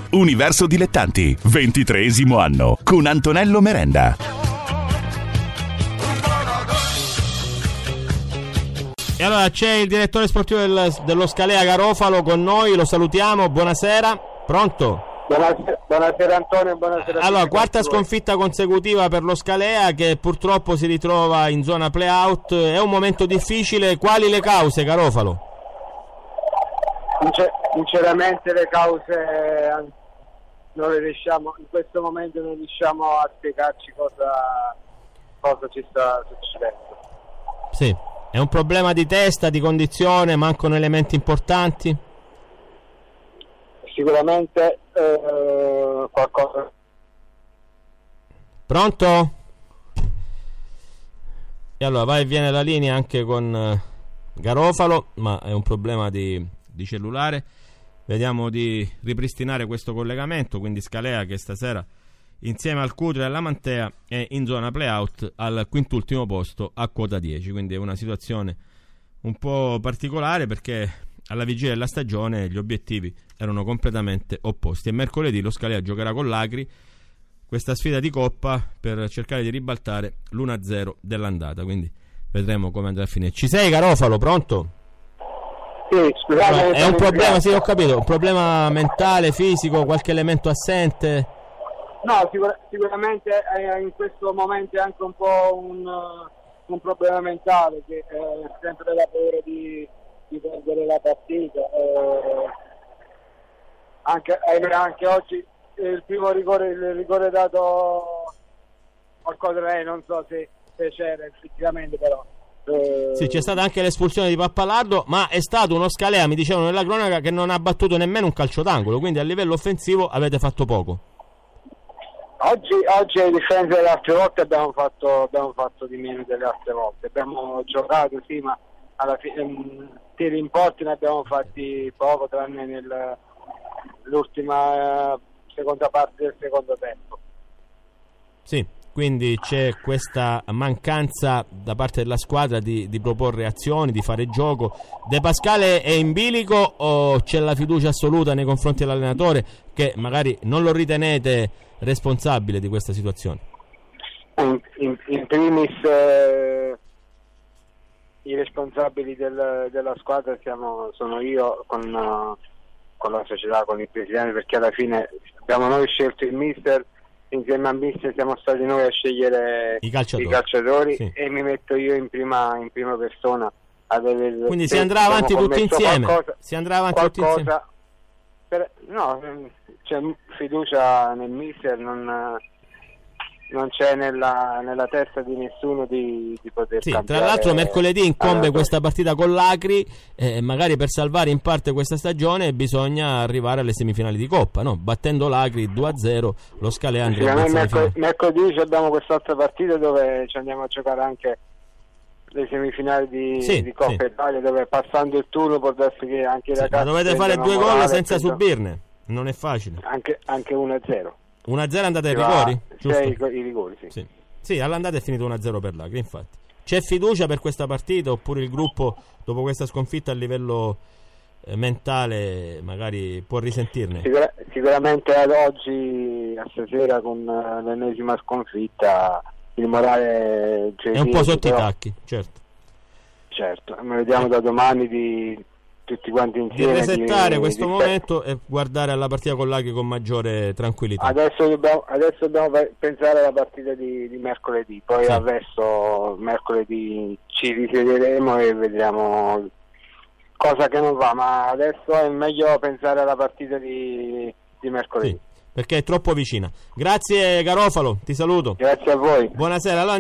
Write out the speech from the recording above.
Universo Dilettanti, 23° anno, con Antonello Merenda. E allora c'è il direttore sportivo dello Scalea Garofalo con noi, lo salutiamo, buonasera. Pronto? Buonasera Antonio, buonasera. Allora, quarta sconfitta consecutiva per lo Scalea che purtroppo si ritrova in zona play-out, è un momento difficile, quali le cause, Garofalo? Sinceramente le cause non le riusciamo, in questo momento non riusciamo a spiegarci cosa ci sta succedendo. Sì, è un problema di testa, di condizione, mancano elementi importanti? Sicuramente qualcosa. Pronto? E allora va e viene la linea anche con Garofalo, ma è un problema di cellulare. Vediamo di ripristinare questo collegamento. Quindi Scalea che stasera insieme al Cutro e alla Mantea è in zona play-out al quintultimo posto a quota 10, quindi è una situazione un po' particolare perché alla vigilia della stagione gli obiettivi erano completamente opposti e mercoledì lo Scalea giocherà con l'Agri questa sfida di Coppa per cercare di ribaltare l'1-0 dell'andata, quindi vedremo come andrà a finire. Ci sei, Garofalo? Pronto? Sì, scusate, è un problema, sì, ho capito, un problema mentale, fisico, qualche elemento assente? No, sicuramente in questo momento è anche un po' un problema mentale, che è sempre la paura di perdere la partita. Anche oggi il primo rigore, il rigore dato al Codre, non so se c'era effettivamente, però sì, c'è stata anche l'espulsione di Pappalardo, ma è stato uno Scalea, mi dicevano nella cronaca, che non ha battuto nemmeno un calcio d'angolo, quindi a livello offensivo avete fatto poco. Oggi a differenza delle altre volte abbiamo fatto di meno delle altre volte, abbiamo giocato sì, ma alla fine tiri in porti ne abbiamo fatti poco, tranne nell'ultima seconda parte del secondo tempo. Sì, quindi c'è questa mancanza da parte della squadra di proporre azioni, di fare gioco. De Pascale è in bilico o c'è la fiducia assoluta nei confronti dell'allenatore, che magari non lo ritenete responsabile di questa situazione? In primis i responsabili della squadra sono io con la società, con il presidente, perché alla fine abbiamo noi scelto il mister, insieme al mister siamo stati noi a scegliere i calciatori sì. E mi metto io in prima persona quindi si andrà avanti tutti insieme no, c'è fiducia nel mister, non c'è nella testa di nessuno di poter cambiare. Tra l'altro mercoledì incombe questa partita con l'Acri, magari per salvare in parte questa stagione bisogna arrivare alle semifinali di Coppa, no? Battendo l'Acri 2-0 lo Scalea andrà in semifinali. Mercoledì abbiamo quest'altra partita dove ci andiamo a giocare anche le semifinali di Coppa Italia, dove passando il turno può darsi che anche i ragazzi ma dovete fare 2 gol senza subirne, non è facile. Anche 1-0 andate ai rigori? I rigori, sì. Sì, all'andata è finito 1-0 per l'Agri, infatti. C'è fiducia per questa partita oppure il gruppo dopo questa sconfitta a livello mentale magari può risentirne? Sicuramente ad oggi, a stasera, con l'ennesima sconfitta, il morale è un po' sotto i tacchi, certo, ma vediamo da domani di tutti quanti insieme di resettare questo momento e guardare alla partita con l'Agri con maggiore tranquillità. Adesso dobbiamo pensare alla partita di mercoledì, poi adesso mercoledì ci risiederemo e vedremo cosa che non va, ma adesso è meglio pensare alla partita di mercoledì. Sì, perché è troppo vicina. Grazie Garofalo, ti saluto. Grazie a voi. Buonasera. Allora